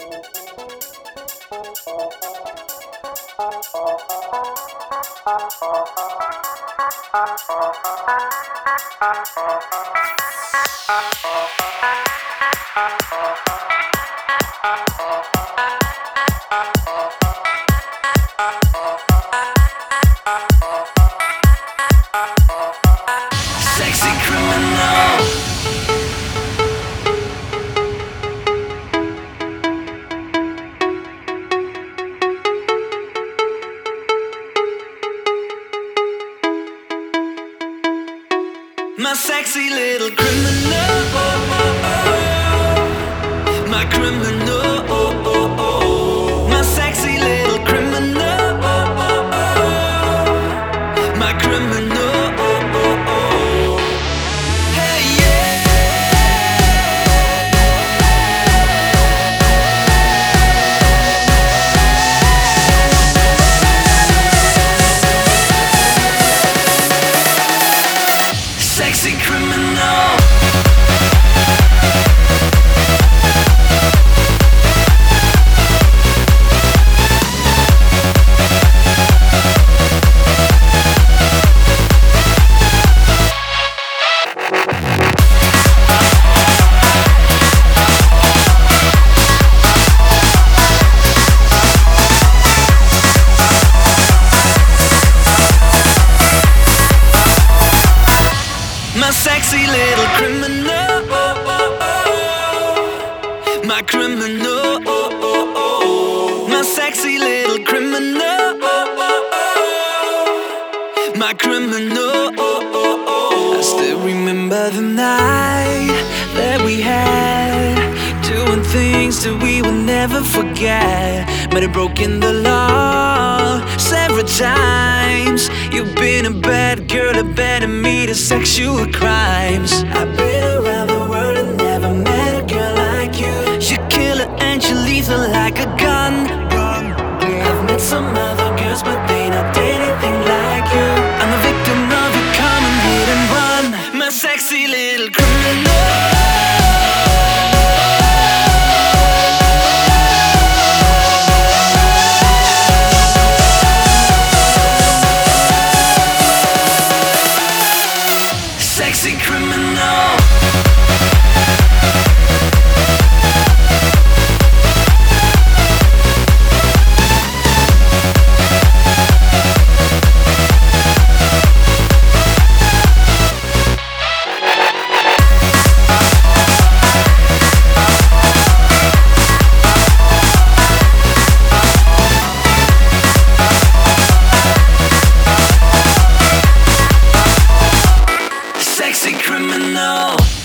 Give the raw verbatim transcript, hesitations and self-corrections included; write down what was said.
Sexy criminal. My sexy little criminal, my criminal, my sexy little criminal, my criminal. Hey yeah. Sexy criminal. My sexy little criminal, my criminal, my sexy little criminal, my criminal. I still remember the night that we had, doing things that we will never forget. Might have broken the law several times. You've been a bad girl, abandoned me to sexual crimes. I've been around the world and never met a girl like you. You're killer and you're lethal like a gun. I've met some other girls, but they not anything like you. I'm a victim of your common hit and run. My sexy little criminal. Sexy criminal. Sexy criminal.